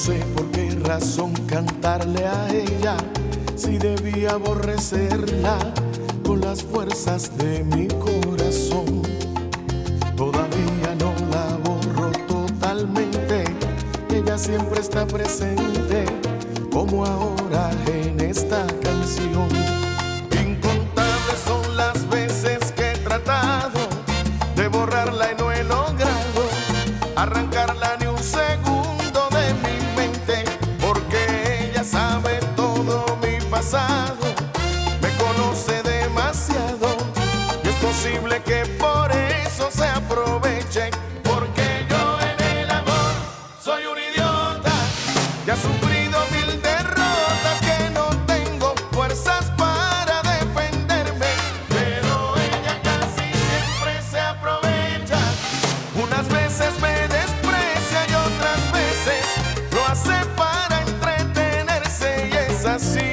sé por qué razón cantarle a ella, si debía aborrecerla con las fuerzas de mi corazón. Todavía no la borro totalmente, ella siempre está presente, como ahora en esta canción. Incontables son las veces que he tratado de borrarla y no he logrado arrancarla ni un segundo de mi mente, porque ella sabe todo mi pasado, me conoce demasiado y es posible que por eso se aproveche, porque yo en el amor soy un idiota que ha sufrido mil derrotas, que no tengo fuerzas para defenderme, pero ella casi siempre se aprovecha. Unas veces me desprecia y otras veces lo hace para entretenerse, y es así.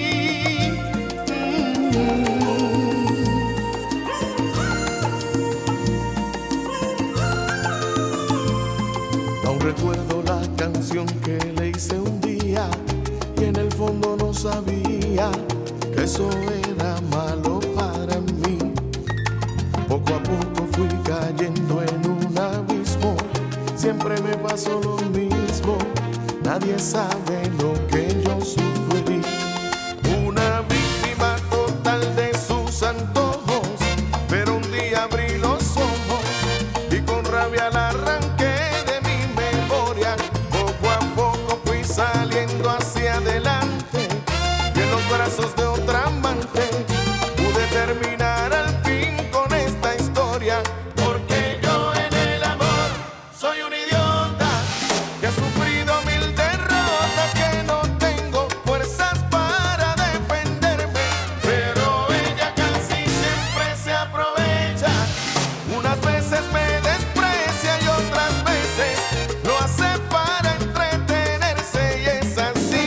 Aún recuerdo la canción que le hice un día y en el fondo no sabía que eso era malo para mí. Poco a poco fui cayendo en un abismo, siempre me pasó lo mismo, nadie sabe lo que yo sufrí. Una víctima total de sus antojos, pero un día abrí los ojos y con rabia la arranqué de mi memoria. Poco a poco fui saliendo hacia adelante y en los brazos de otra amante pude terminar al fin con esta historia, porque yo en el amor soy un idiota que ha sufrido mil derrotas, que no tengo fuerzas para defenderme, pero ella casi siempre se aprovecha. Unas veces me desprecia y otras veces lo hace para entretenerse, y es así.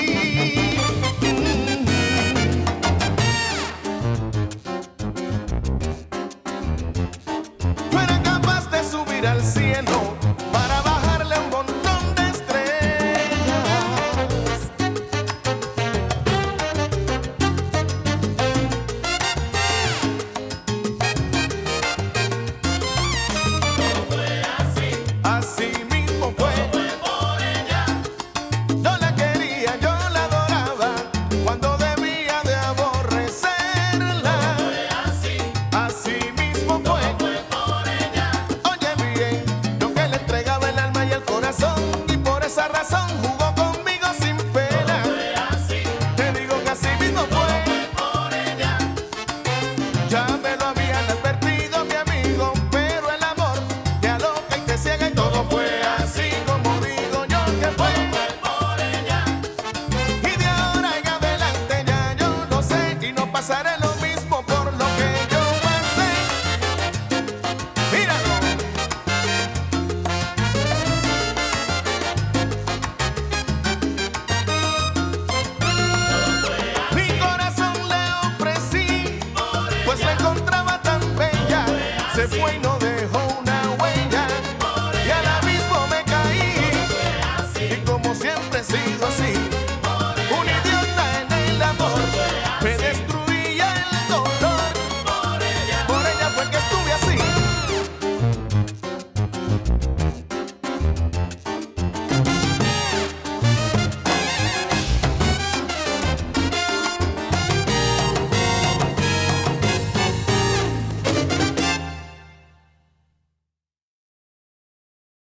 Yo era capaz de subir al cielo para bajarle un montón de estrellas. Así mismo fue. Yo la quería, yo la adoraba, cuando debía de aborrecerla. Así mismo fue. Oye bien, yo que le entregaba el alma y el corazón, y por esa razón jugó conmigo sin pena. Te digo que así mismo fue. Ya me lo habían advertido, mi amigo, pero el amor te aloca y te ciega, y todo fue así como digo yo que fue. Y de ahora en adelante ya yo no sé, y no pasaré lo mismo por lo que yo pasé. Míralo. Mi corazón le ofrecí, pues la encontraba tan bella, se fue y no